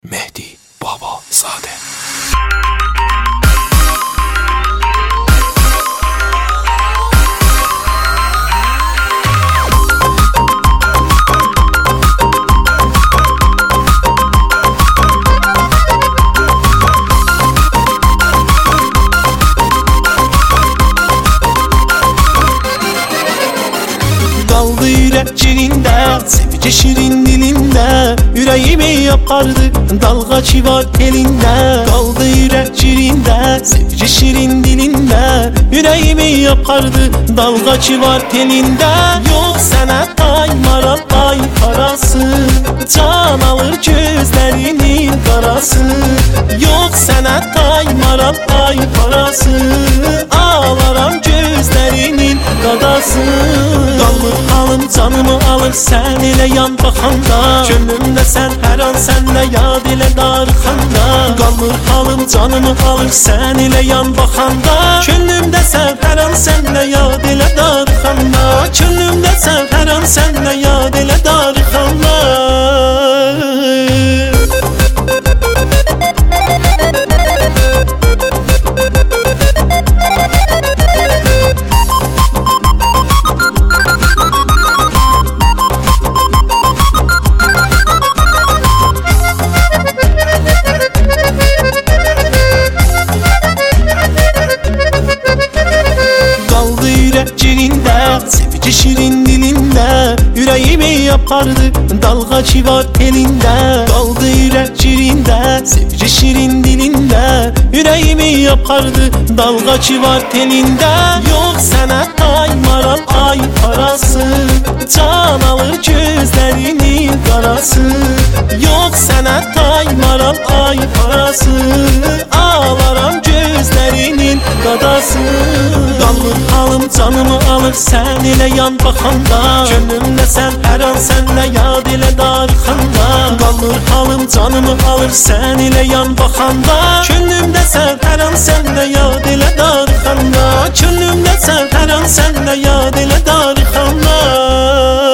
Mehdi Babazadə. Qaldı ürəkçilində, sevgi şirin dilində, ürəyimi yapardı dalga çivar elində. Qaldı ürəkçilində, sevgi şirin dilində, ürəyimi yapardı dalga çivar elində. Yox sənə ay maral ay parası, can alır gözlərinin qarası. Yox sənə ay maral ay parası, ağlaram gözlərinin qadası. Qalmır halım canımı alır sən elə yan baxanda, könlümdə sən hər an sənlə yad elə darıxanda. Qalmır halım canımı alır sən elə yan baxanda, könlümdə sən hər an sənlə yad elə darıxanda. Könlümdə sən hər an sənlə yad elə darıxanda. Sevgi şirin dilində, ürəyimi yapardı dalga çivar elində. Qaldı ürəkçilində, sevgi şirin dilində, ürəyimi yapardı dalga çivar elində. Yox sənə ay maral ay parası, can alır gözlərinin qarası. Yox sənə ay maral ay parası, ağlaram gözlərinin qadası. Qalmır halım canımı alır sən elə yan baxanda, könlümdə sən hər an sənlə yad elə darıxanda. Qalmır halım canımı alır sən elə yan baxanda, könlümdə sən hər an sənlə yad elə darıxanda. Könlümdə sən hər an sənlə yad elə darıxanda.